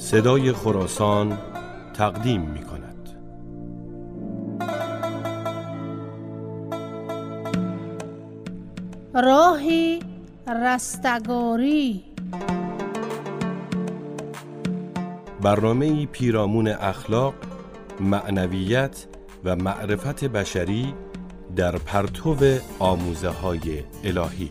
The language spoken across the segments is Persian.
صدای خراسان تقدیم می کند. راه رستگاری، برنامه‌ای پیرامون اخلاق، معنویت و معرفت بشری در پرتو آموزه‌های الهی.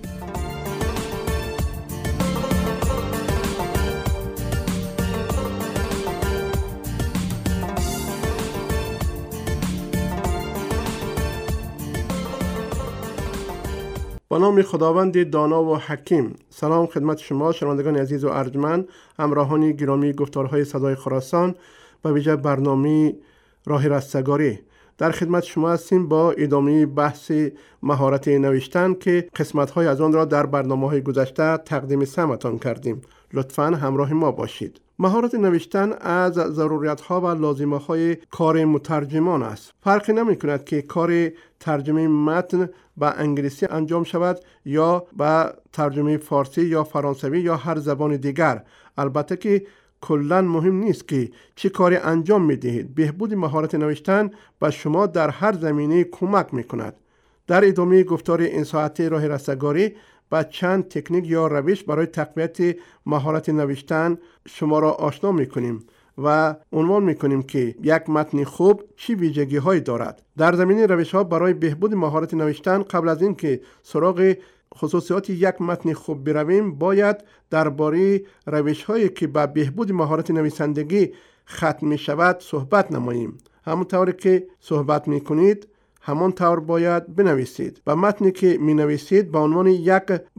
با نام خداوند دانا و حکیم. سلام خدمت شما شنوندگان عزیز و ارجمند، همراهان گرامی گفتارهای صدای خراسان و ویژه برنامه راه رستگاری. در خدمت شما هستیم با ادامه بحث مهارت نوشتن که قسمت‌های از آن را در برنامه‌های گذشته تقدیم سمعتان کردیم. لطفاً همراه ما باشید. مهارت نوشتن از ضرورت‌ها و لازمه‌های کار مترجمان است. فرقی نمی‌کند که کار ترجمه متن به انگلیسی انجام شود یا به ترجمه فارسی یا فرانسوی یا هر زبان دیگر. البته که کلاً مهم نیست که چه کاری انجام می‌دهید. بهبود مهارت نوشتن به شما در هر زمینه کمک می‌کند. در ادامه گفتار این ساعته راه رستگاری با چند تکنیک یا روش برای تقویت مهارت نوشتن شما را آشنا می‌کنیم و عنوان می‌کنیم که یک متن خوب چه ویژگی‌هایی دارد. در زمینه روش‌ها برای بهبود مهارت نوشتن، قبل از اینکه سراغ خصوصیات یک متن خوب برویم، باید درباره روش‌هایی که به بهبود مهارت نویسندگی ختم می‌شود صحبت نماییم. همونطوری که صحبت می‌کنید همان طور باید بنویسید. به متنی که می نویسید به عنوان یک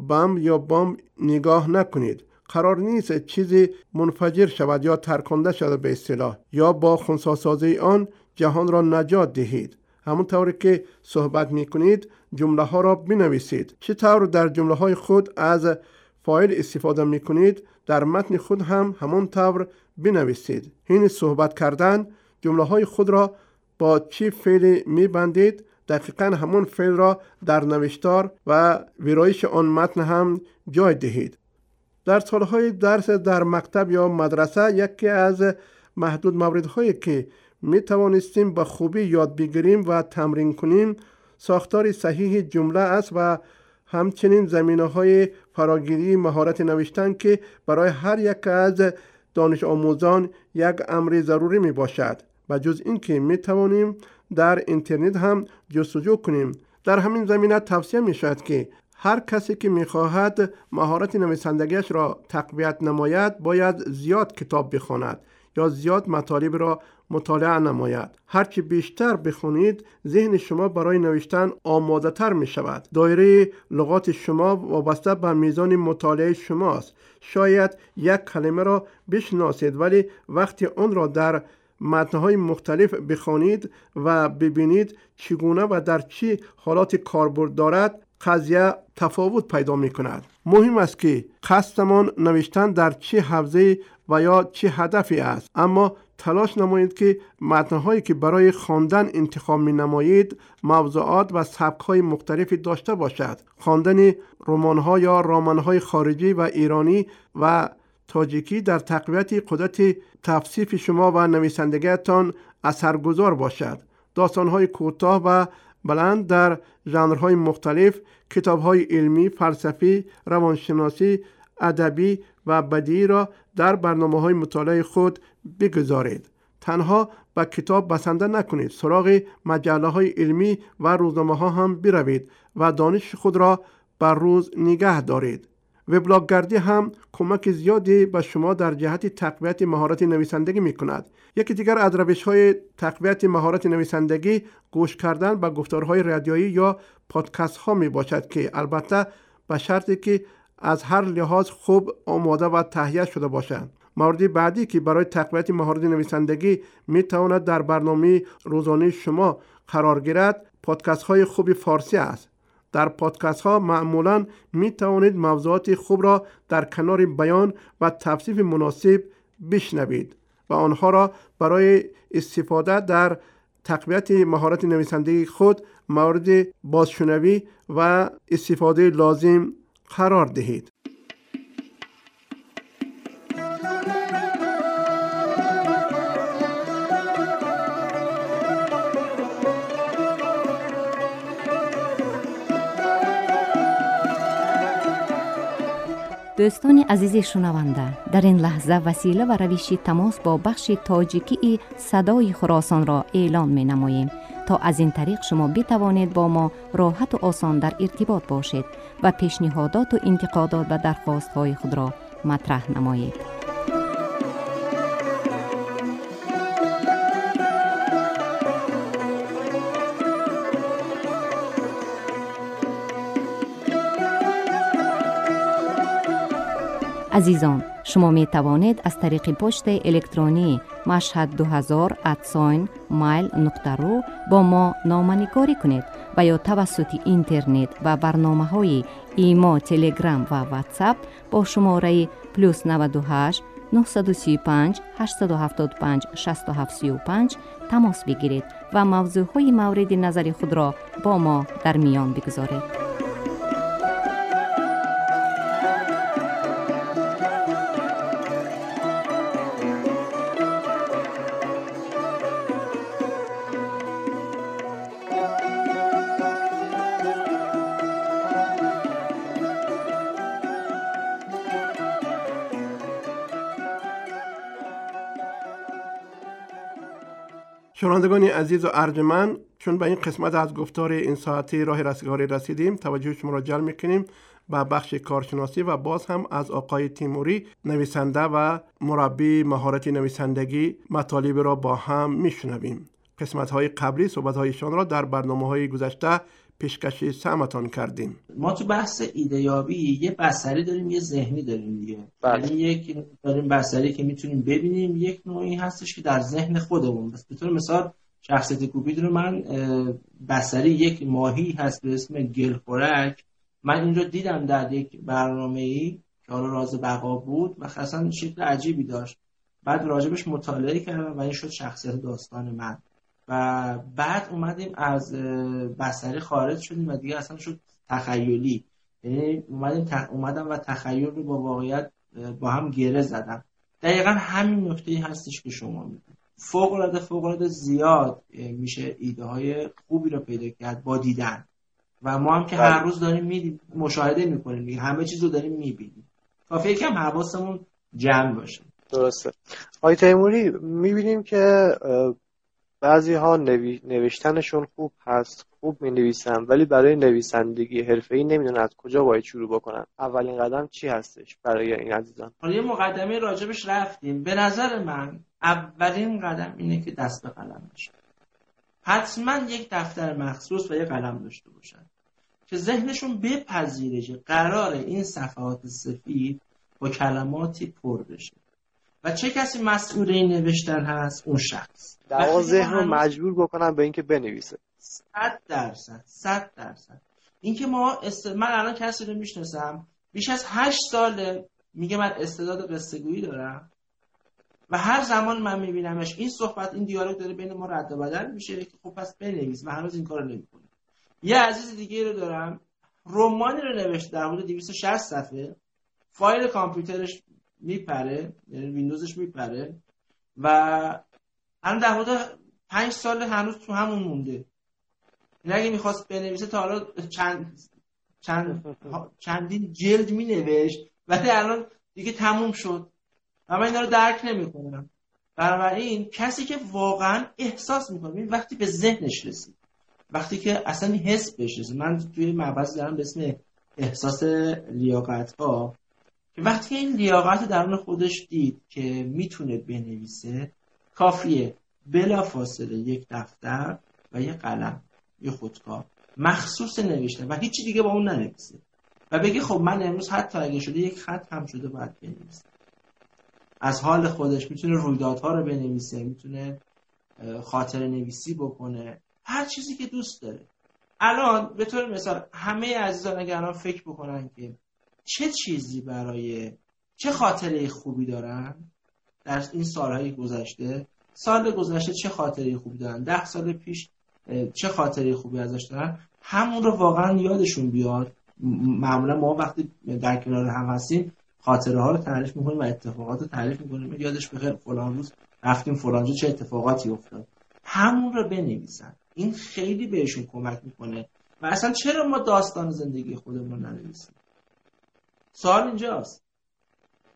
بمب نگاه نکنید. قرار نیست چیزی منفجر شود یا ترکانده شود به اصطلاح، یا با خنثی‌سازی آن جهان را نجات دهید. همونطوری که صحبت می کنید جمله ها را بنویسید. چطور در جمله های خود از فاعل استفاده می کنید، در متن خود هم همون طور بنویسید. این صحبت کردن جمله های خود را با چی فعل می بندید، دقیقاً همون فعل را در نوشتار و ویرایش آن متن هم جای دهید. در سالهای درس در مکتب یا مدرسه یکی از محدود موردهایی که می توانستیم به خوبی یاد بگیریم و تمرین کنیم ساختار صحیح جمله است و همچنین زمینه‌های فراگیری مهارت نوشتن که برای هر یک از دانش آموزان یک امر ضروری می باشد. و جز این که می توانیم در اینترنت هم جستجو کنیم. در همین زمینه توصیه می شود که هر کسی که می خواهد مهارت نویسندگیش را تقویت نماید باید زیاد کتاب بخواند یا زیاد مطالب را مطالعه نماید. هرچی بیشتر بخونید ذهن شما برای نوشتن آماده تر می شود. دایره لغات شما وابسته به میزان مطالعه شماست. شاید یک کلمه را بشناسید ولی وقتی آن را در متن‌های مختلف بخوانید و ببینید چگونه و در چه حالات کاربرد دارد، قضیه تفاوت پیدا می‌کند. مهم است که قصدمان نوشتن در چه حوزه و یا چه هدفی است، اما تلاش نمایید که متن‌هایی که برای خواندن انتخاب می‌نمایید موضوعات و سبک‌های مختلفی داشته باشد. خواندن رمان‌ها یا رمان‌های خارجی و ایرانی و تاجیکی در تقویت قدرت توصیف شما و نویسندگیتان اثرگذار باشد. داستان‌های کوتاه و بلند در ژانرهای مختلف، کتاب‌های علمی، فلسفی، روانشناسی، ادبی و بدیعی را در برنامه‌های مطالعه خود بگذارید. تنها به کتاب بسنده نکنید، سراغ مجله‌های علمی و روزنامه‌ها هم بروید و دانش خود را بر روز نگه دارید. وبلاگگردی هم کمک زیادی به شما در جهت تقویت مهارت نویسندگی می کند. یکی دیگر از روش‌های تقویت مهارت نویسندگی گوش کردن به گفتارهای رادیویی یا پادکست ها می باشد که البته به شرطی که از هر لحاظ خوب آماده و تهیه شده باشند. مورد بعدی که برای تقویت مهارت نویسندگی می تواند در برنامه روزانه شما قرار گیرد، پادکست های خوب فارسی است. در پادکست ها معمولاً می توانید موضوعات خوب را در کنار بیان و توصیف مناسب بشنوید و آنها را برای استفاده در تقویت مهارت نویسندگی خود مورد بازشنوی و استفاده لازم قرار دهید. دوستان عزیز شنونده، در این لحظه وسیله و روش تماس با بخش تاجیکی صدای خراسان را اعلان می نماییم تا از این طریق شما بتوانید با ما راحت و آسان در ارتباط باشید و پیشنهادات و انتقادات و درخواست های خود را مطرح نمایید. عزیزان، شما می توانید از طریق پست الکترونی mashhad2000@mail.ru با ما نامه‌نگاری کنید و یا توسط اینترنت و برنامه‌های ایما، تلگرام و واتساپ با شماره +98 935 875 6735 تماس بگیرید و موضوعهای مورد نظر خود را با ما در میان بگذارید. شنوندگان عزیز و ارجمند، چون به این قسمت از گفتار این ساعتی راه رستگاری رسیدیم، توجه شما را جلب می‌کنیم به بخش کارشناسی و باز هم از آقای تیموری، نویسنده و مربی مهارت نویسندگی، مطالب را با هم میشنویم. قسمت‌های قبلی صحبت‌هایشان را در برنامه‌های گذشته پیشکش سمتان کردیم. ما تو بحث ایده‌یابی یه بصری داریم، یه ذهنی داریم دیگه. یعنی یک داریم بصری که میتونیم ببینیم، یک نوعی هستش که در ذهن خودمون. به طور مثال شخصیت کوبید رو من بصری یک ماهی هست به اسم گلخورک، من این رو دیدم در یک برنامه‌ای که حالا راز بقا بود و اصلا شکل عجیبی داشت. بعد راجبش مطالعه کردم و این شد شخصیت داستان من. و بعد اومدیم از بصری خارج شدیم و دیگه اصلا شد تخیلی. یعنی اومدم و تخیل رو با واقعیت با هم گره زدم. دقیقا همین نکته‌ای هستش که شما میگید. فوق‌العاده زیاد میشه ایده های خوبی رو پیدا کرد با دیدن و ما هم که هر روز داریم میدیم، مشاهده میکنیم، همه چیز رو داریم میبینیم. کافیه یکم حواسمون جمع باشه. درسته. آقای تیموری، میبینیم که بعضی ها نوشتنشون خوب هست، خوب می نویسن، ولی برای نویسندگی حرفه‌ای نمیدونن از کجا باید شروع بکنن. اولین قدم چی هستش برای این عزیزان؟ حالا یه مقدمه راجبش رفتیم. به نظر من اولین قدم اینه که دست به قلم بشه. حتما یک دفتر مخصوص و یک قلم داشته باشن که ذهنشون بپذیره که قراره این صفحات سفید با کلماتی پر بشه و چه کسی مسئول این نوشتن هست؟ اون شخص. در ذهن رو مجبور بکنن به اینکه بنویسه. 100%. اینکه من الان کسی رو میشناسم بیش از 8 ساله میگه من استعداد قصه گویی دارم و هر زمان من میبینمش این صحبت، این دیالوگ داره بین ما رد و بدل میشه که خب پس بنویس و هنوز این کارو نمیکنه. یه عزیز دیگه رو دارم رمانی رو نوشته در حدود 260 صفحه، فایل کامپیوترش میپره، یعنی ویندوزش میپره و الان در حدود 5 سال هنوز تو همون مونده. این اگه میخواست بنویسه تا حالا چندین جلد مینوشت ولی الان دیگه تموم شد و من اینا رو درک نمیکنم. بنابراین کسی که واقعا احساس میکنه وقتی به ذهنش رسید، وقتی که اصلا این حس بهش رسید، من توی مبحث دارم به اسم احساس لیاقت ها، که وقتی این لیاقت درون خودش دید که میتونه بنویسه، کافیه بلا فاصله یک دفتر و یک قلم، یک خودکار مخصوص نوشتن و هیچی دیگه با اون ننویسه و بگی خب من امروز حتی اگه شده یک خط هم شده باید بنویسم. از حال خودش میتونه رویدادها رو بنویسه، میتونه خاطره نویسی بکنه، هر چیزی که دوست داره. الان به طور مثال همه عزیزان اگر الان فکر بکنن که چه چیزی برای چه خاطره خوبی دارن در این سالهای گذشته، سال گذشته چه خاطره خوبی دارن، 10 سال پیش چه خاطره خوبی ازش دارن، همون رو واقعا یادشون بیاد. معمولا ما وقتی در کنار هم هستیم خاطره ها رو تعریف میکنیم و اتفاقات رو تعریف میکنیم، یادش بخیر فلان روز رفتیم فلان جا چه اتفاقاتی افتاد، همون رو بنویسن. این خیلی بهشون کمک میکنه. و اصلا چرا ما داستان زندگی خودمون رو ننویسیم؟ سوال اینجاست.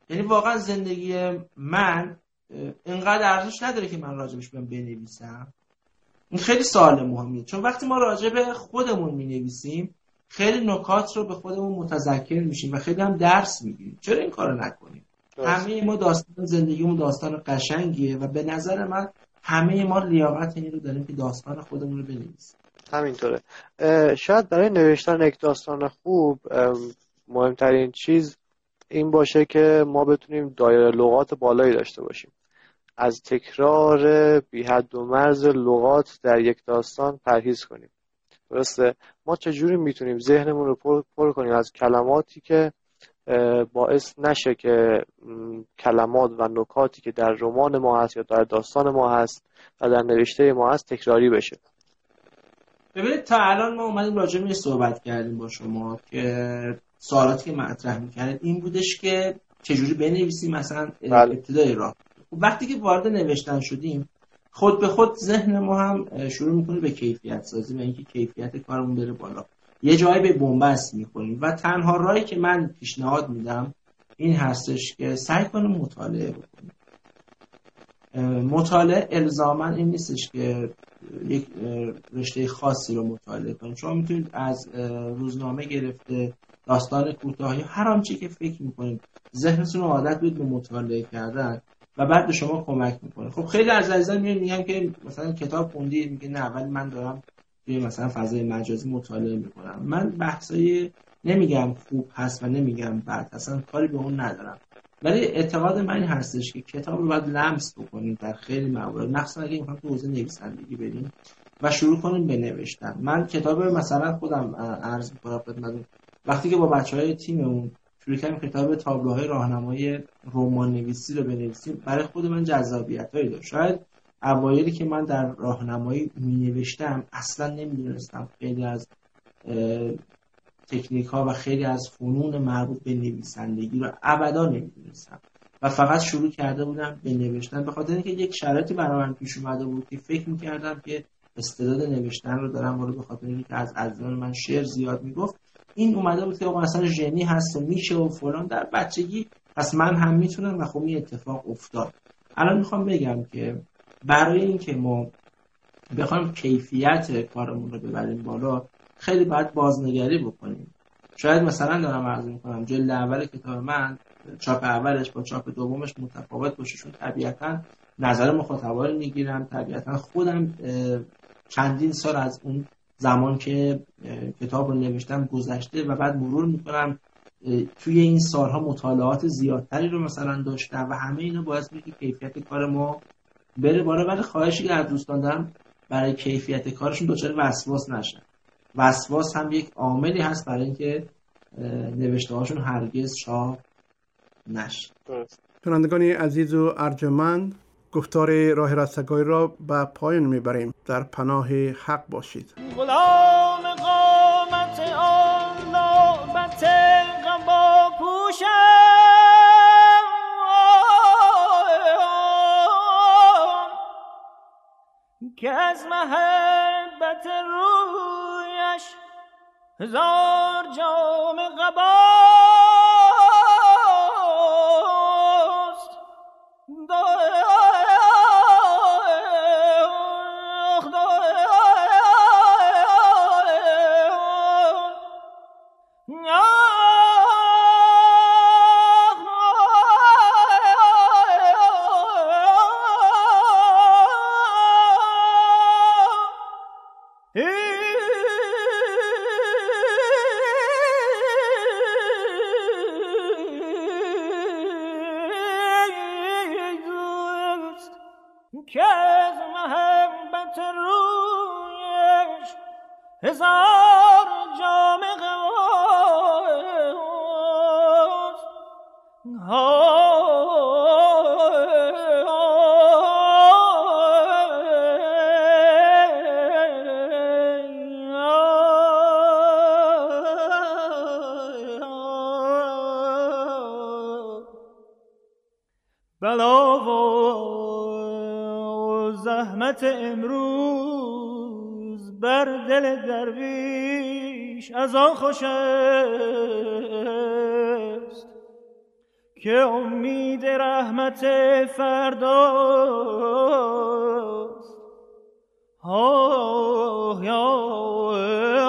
یعنی واقعا زندگی من اینقدر ارزش نداره که من راجبش بیام بنویسم. این خیلی سوال مهمیه، چون وقتی ما راجع به خودمون می‌نویسیم خیلی نکات رو به خودمون متذکر میشیم و خیلی هم درس میگیریم. چرا این کارو نکنیم؟ همه ما داستان زندگیمون داستان قشنگیه و به نظر من همه ما لیاقت این رو داریم که داستان خودمون رو بنویسیم. همینطوره. شاید برای نوشتن یک داستان خوب مهمترین چیز این باشه که ما بتونیم دایره لغات بالایی داشته باشیم. از تکرار بی حد و مرز لغات در یک داستان پرهیز کنیم. درسته؟ ما چجوری میتونیم ذهنمون رو پر کنیم از کلماتی که باعث نشه که کلمات و نکاتی که در رمان ما هست یا در داستان ما هست و در نوشته ما هست تکراری بشه. ببینید تا الان ما اومدیم راجع به صحبت کردیم با شما که سوالاتی که مطرح می‌کردید این بودش که چجوری بنویسیم مثلا ابتدای راه. وقتی که وارد نوشتن شدیم خود به خود ذهن ما هم شروع میکنه به کیفیت سازی و اینکه کیفیت کارمون بره بالا. یه جایی به بنبست میخوریم و تنها راهی که من پیشنهاد میدم این هستش که سعی کنیم مطالعه بکنیم. مطالعه الزاما این نیستش که یک رشته خاصی رو مطالعه کنیم. شما میتونید از روزنامه گرفته داستان کوتاه یا هر آنچه که فکر میکنید ذهنتون رو عادت بدید به مطالعه کردن و بعد به شما کمک میکنه. خب خیلی از عزیزان میگن که مثلا کتاب خوندی، میگه نه ولی من دارم توی مثلا فضای مجازی مطالعه میکنم. من بحثای نمیگم خوب هست و نمیگم بد، اصلا کاری به اون ندارم، ولی اعتقاد من این هستش که کتاب رو باید لمس بکنیم در خیلی موارد، مخصوصا اگه میخوام تو حوزه نویسندگی بریم و شروع کنیم به نوشتن. من کتاب مثلا خودم عرض میکنم خدمتتون، وقتی که با بچهای تیممون شروع کردیم کتاب تابلوهای راهنمایی رمان نویسی رو بنویسیم، برای خود من جذابیتایی داشت. شاید اوایلی که من در راهنمایی می‌نوشتم اصلا نمی‌دونستم خیلی از تکنیک‌ها و خیلی از فنون مربوط به نویسندگی رو ابدا نمی‌دونستم و فقط شروع کرده بودم به نوشتن به خاطر اینکه یک شرایطی برای من پیش اومده بود که فکر می‌کردم که استعداد نوشتن رو دارم، ولی به خاطر اینکه از عزیزان من شعر زیاد میگفت این اومده بود که آقا اصلا ژنی هست و میشه و فلان در بچگی، پس من هم میتونم و خب این اتفاق افتاد. الان میخوام بگم که برای اینکه ما بخوایم کیفیت کارمون رو ببریم بالا خیلی باید بازنگری بکنیم. شاید مثلا دارم عرض میکنم جلد اول کتاب من چاپ اولش با چاپ دومش متفاوت باشه، چون طبیعتا نظر مخاطبا رو میگیرم، طبیعتا خودم چندین سال از اون زمان که کتاب رو نوشتم گذشته و بعد مرور میکنم توی این سالها مطالعات زیادتری رو مثلا داشتم و همه اینا باعث میشه که کیفیت کار ما بره بالا. ولی خواهشی که از دوستان دارم برای کیفیت کارشون دچار وسواس نشن. وسواس هم یک عاملی هست برای اینکه نوشته هاشون هرگز چاپ نشه. شنوندگان عزیز و ارجمند، گفتار راه رستگاری را به پایان میبریم. در پناه حق باشید. غلام قامت آن نوبت غم با پوشم که از محبت رویش هزار جام قباست. که از محبت رویش هزار جام قباست. بلا و زحمت امروز بر دل درویش از آن خوش است که امید رحمت فرداست. آه یا